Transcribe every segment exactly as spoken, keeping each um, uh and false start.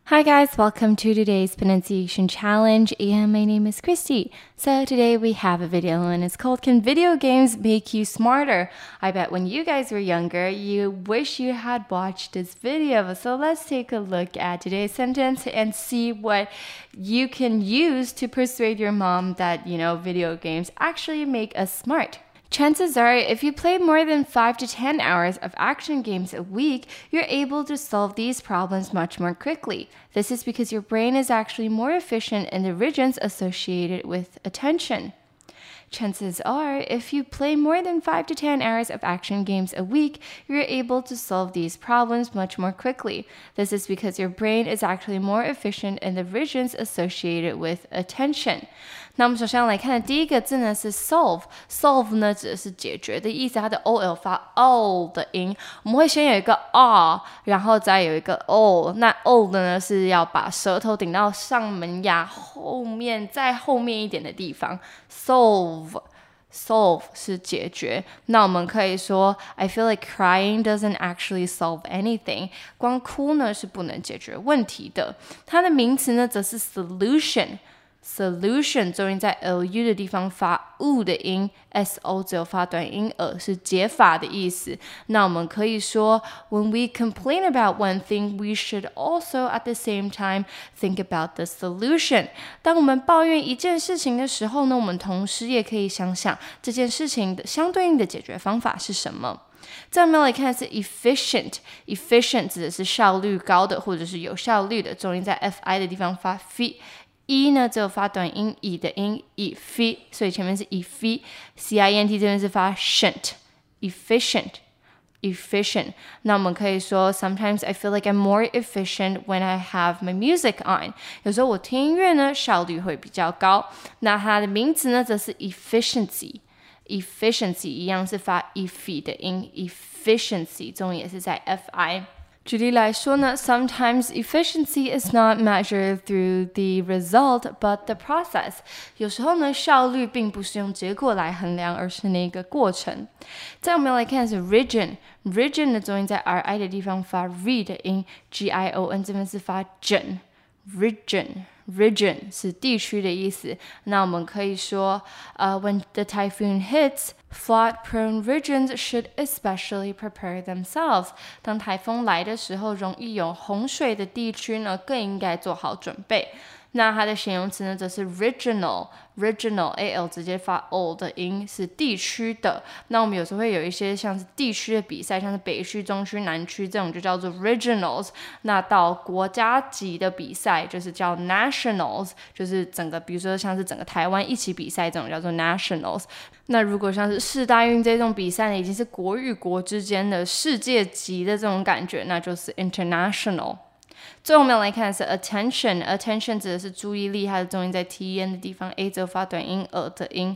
Hi guys, welcome to today's pronunciation challenge, and my name is Christy. So today we have a video and it's called Can Video Games Make You Smarter? I bet when you guys were younger, you wish you had watched this video. So let's take a look at today's sentence and see what you can use to persuade your mom that, you know, video games actually make us smart. Chances are, if you play more than five to ten hours of action games a week, you're able to solve these problems much more quickly. This is because your brain is actually more efficient in the regions associated with attention. Chances are, if you play more than five to ten hours of action games a week, you're able to solve these problems much more quickly. This is because your brain is actually more efficient in the regions associated with attention. 那我们首先要来看的第一个字呢是 solve。solve 呢指的是解决的意思，它的 ol 发 o 的音。我们会先有一个 r， 然后再有一个 o。那 o 的呢是要把舌头顶到上门牙后面，再后面一点的地方。solve。solve 是解决，那我们可以说 I feel like crying doesn't actually solve anything。光哭呢是不能解决问题的。它的名词呢则是 solution。solution 重音在 lu 的地方发 u 的音 ，so 只有发短音 er 是解法的意思。那我们可以说 When we complain about one thing, we should also at the same time think about the solution。当我们抱怨一件事情的时候呢，我们同时也可以想想这件事情的相对应的解决方法是什么。再我们来看是 efficient。efficient 指的是效率高的或者是有效率的，重音在 fi 的地方发 fi。e 呢只有发短音 e 的音 effi， 所以前面是 effi，cint 这边是发 shent，efficient efficient。那我们可以说 Sometimes I feel like I'm more efficient when I have my music on。有时候我听音乐呢效率会比较高。那它的名词呢则是 efficiency。efficiency 一样是发 effi 的音 efficiency， 重音也是在 fi。举例来说呢 Sometimes efficiency is not measured through the result, but the process。 有时候呢，效率并不是用结果来衡量，而是那个过程。再我们来看的是 region。region 的重音在 ri 的地方发 re 的音 gion 这边是发 gen。region。region 是地区的意思。那我们可以说、uh, When the typhoon hits, flood-prone regions should especially prepare themselves。 当台风来的时候，容易有洪水的地区呢，更应该做好准备。那它的形容词呢，则是 regional。regional al 直接发 o 的音，是地区的。那我们有时候会有一些像是地区的比赛，像是北区、中区、南区这种就叫做 regionals。那到国家级的比赛就是叫 nationals， 就是整个比如说像是整个台湾一起比赛这种叫做 nationals。那如果像是世大运这种比赛呢，已经是国与国之间的世界级的这种感觉，那就是 international。最后我们要来看的是 attention。attention 指的是注意力，它的重音在 ten 的地方 a 只有发短音 er 的音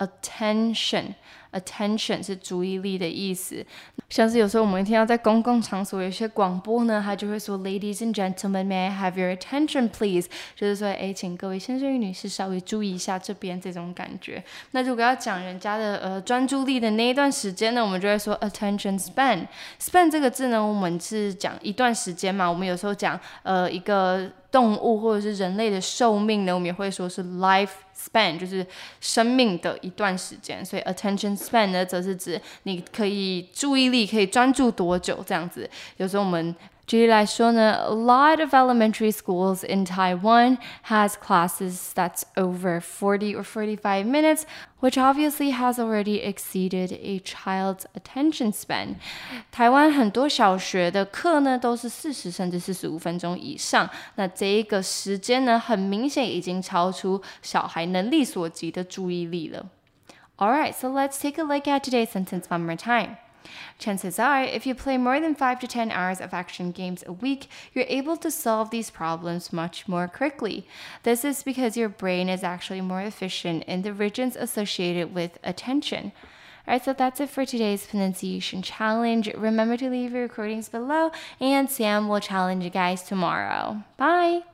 attention。attention 是注意力的意思。像是有时候我们听到在公共场所有些广播呢，它就会说 Ladies and gentlemen, may I have your attention please？ 就是说哎，请各位先生与女士稍微注意一下这边这种感觉。那如果要讲人家的呃专注力的那一段时间呢，我们就会说 attention span。span 这个字呢，我们是讲一段时间嘛，我们有时候讲呃一个动物或者是人类的寿命呢，我们也会说是 lifespan， 就是生命的一段时间。所以 attention span 呢，则是指你可以注意力可以专注多久这样子。有时候我们举例来说呢 A lot of elementary schools in Taiwan has classes that's over forty or forty-five minutes, which obviously has already exceeded a child's attention span. 台湾很多小学的课呢都是四十甚至四十五分钟以上，那这一个时间呢很明显已经超出小孩能力所及的注意力了。Alright, so let's take a look at today's sentence one more time.Chances are, if you play more than five to ten hours of action games a week, you're able to solve these problems much more quickly. This is because your brain is actually more efficient in the regions associated with attention. Alright, so that's it for today's pronunciation challenge. Remember to leave your recordings below, and Sam will challenge you guys tomorrow. Bye!